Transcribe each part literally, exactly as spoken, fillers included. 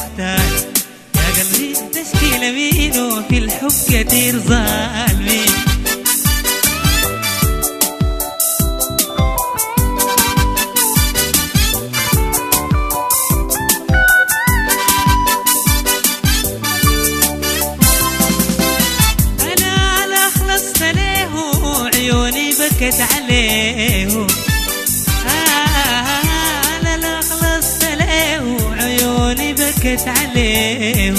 مختار. يا قلبي تشكيلة مين وفي الحب كتير ظالمين. بكت عليه آه لا لا خلصت له عيوني بكت عليه.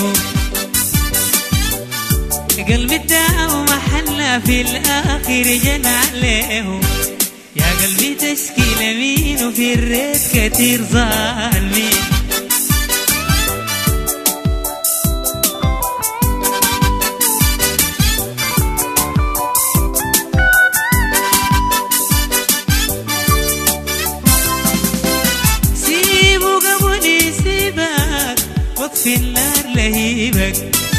قلبي ادعى ومحلى في الآخر جنى عليه. يا قلبي تشكي لمين وفي الريت كتير ظالمين. في النار لهيبك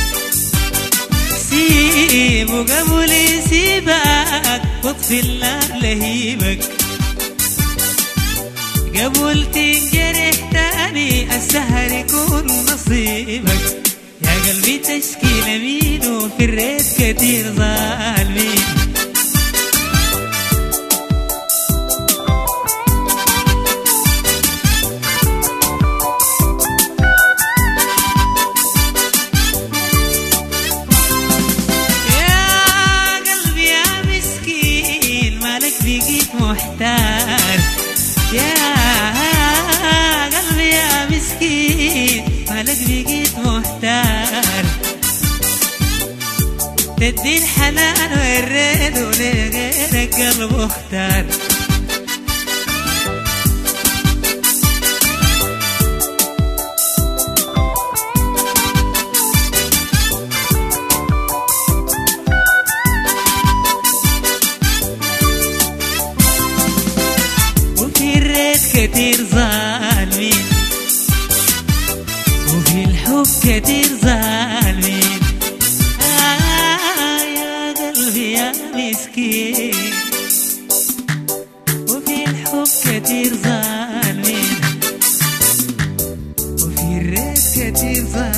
سيبه قبل يسيبك. واطفي النار لهيبك قبل تنجرح تاني السهر يكون نصيبك. يا قلبي تشكي لمين وفي الريت كتير ظالمين. محتار يا قلبي يا مسكين مالك بقيت محتار. تدي الحنان والريد ولغيرك قلب اختار. كتير ظالمين وفي الحب كتير ظالمين. آه يا قلبي يا مسكين وفي الحب كتير ظالمين وفي الريت كتير ظالمين.